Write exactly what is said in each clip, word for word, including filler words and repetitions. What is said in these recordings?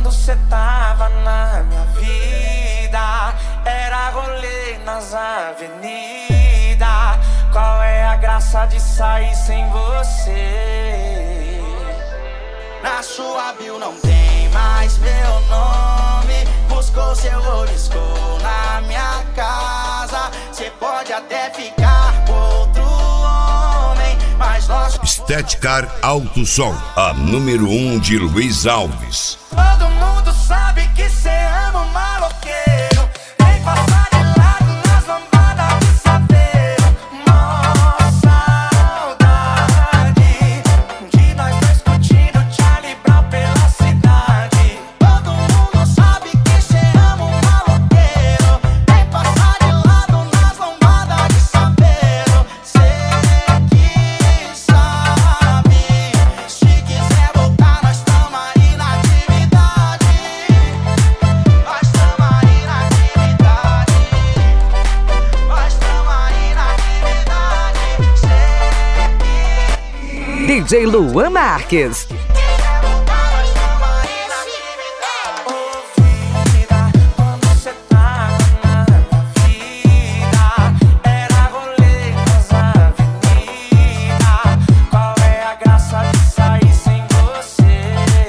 mundo cê tava na minha vida. Era rolê nas avenidas. Qual é a graça de sair sem você? Na sua bio não tem mais meu nome. Buscou seu oliscou na minha casa. Cê pode até ficar com outro homem, mas nós... Estética Alto Som, a número um de Luiz Alves. Todo mundo sabe que cê ama um maloqueiro. Vem passar de lado nas lambadas de saveiro. Mó saudade de nós dois curtindo Charlie Brown pela cidade. Todo mundo sabe que cê ama um maloqueiro. Vem passar de lado nas lambadas de saveiro. Cê que sabe, se quiser voltar nós tamo aí na atividade. Nós tamo aí na atividade. Nós tamo aí na atividade. Cê que D J Luan Marques. quiser voltar nós tamo aí na atividade. Ouvida, quando cê tava na minha vida. Era rolê nas avenidas. Qual é a graça de sair sem você?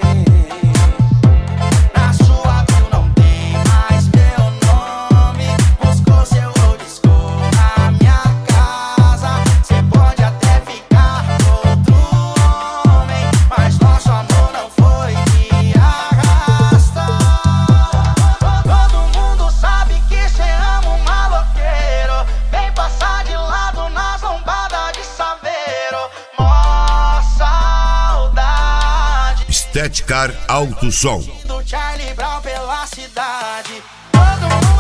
Na sua bio não tem mais meu nome. Buscou seu oliscou na minha casa. Cê pode até ficar com outro homem, mas nosso amor não foi de arrasta. Todo mundo sabe que cê ama um maloqueiro. Vem passar de lado nas lombadas de saveiro. Mó saudade Estética Alto Som. do Charlie Brown pela cidade. Todo mundo